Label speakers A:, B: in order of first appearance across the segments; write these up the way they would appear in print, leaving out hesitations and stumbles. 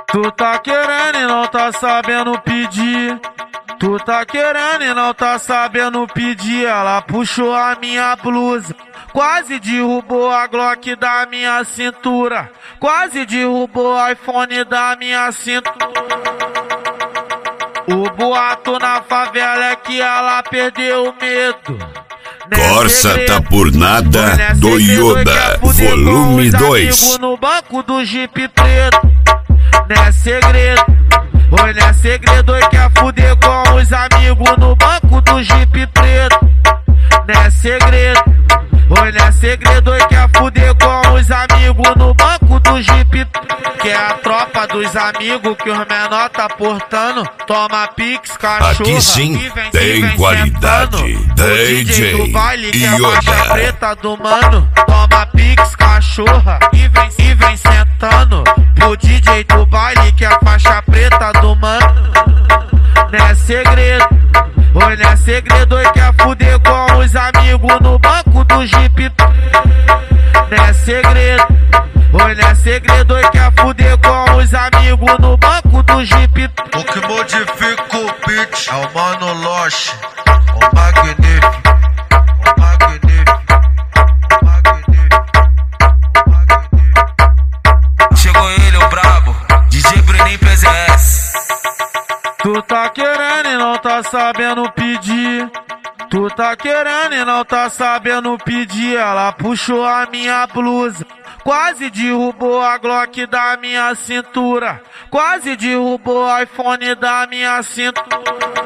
A: Tu tá querendo e não tá sabendo pedir. Tu tá querendo e não tá sabendo pedir. Ela puxou a minha blusa, quase derrubou a Glock da minha cintura, quase derrubou o iPhone da minha cintura. O boato na favela é que ela perdeu o medo.
B: Corsa tá por nada do Yoda, volume 2.
A: No banco do Jeep preto, não é segredo. Oi, não é segredo, oi, quer fuder com os amigos no banco do Jeep preto. Não é segredo. Oi, não é segredo, oi, quer fuder com os amigos no banco do Jeep. Que é a tropa dos amigos que os menor tá portando. Toma pix, cachorra.
B: Aqui sim tem qualidade. DJ
A: do baile que é a
B: Yoda.
A: faixa preta do mano. Toma pix, cachorra. E vem sentando. Pro DJ do baile que é a faixa preta do mano. Não é segredo. Oi, não é segredo, oi, quer fuder com os amigos no banco do Jeep. Não é segredo. Oi, não é segredo, oi, quer fuder com os amigos no banco do Jeep.
C: O que modifica o beat é o Mano Loche, o magnífico, o magnífico, o magnífico, o magnífico. Chegou ele, o brabo, DJ Bruninho PZS.
A: Tu tá querendo e não tá sabendo pedir. Tu tá querendo e não tá sabendo pedir. Ela puxou a minha blusa, quase derrubou a Glock da minha cintura, quase derrubou o iPhone da minha cintura.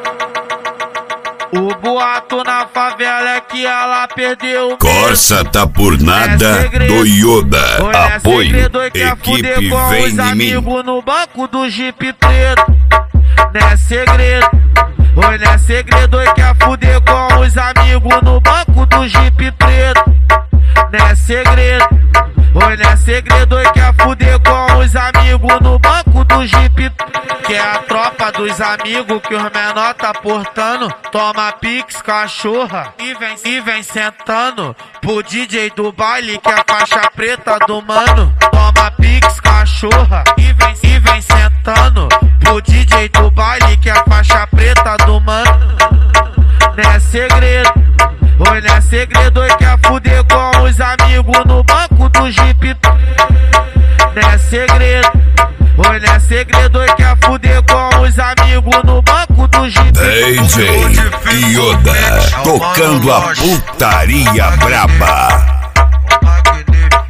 A: O boato na favela é que ela perdeu o
B: Corsa tá por nada do Yoda. Apoio, equipe vem em mim.
A: No banco do Jeep preto, não é segredo. Oi, não é segredo, oi, quer fuder com os amigos no banco do Jeep preto. Não é segredo. Oi, não é segredo, oi, quer fuder com os amigos no banco do Jeep. Que é a tropa dos amigos que os menor tá portando. Toma pix, cachorra. E vem sentando. Pro DJ do baile que é a faixa preta do mano. Toma pix, cachorra. E vem sentando. Pro DJ do baile que é a faixa preta do mano. Não é segredo. Oi, não é segredo, oi, quer fuder com os amigos no banco do Jeep. Não é segredo. Oi, não é segredo, oi, quer fuder com os amigos no banco do Jeep.
B: DJ Yoda, tocando a putaria braba.
C: O magnífico.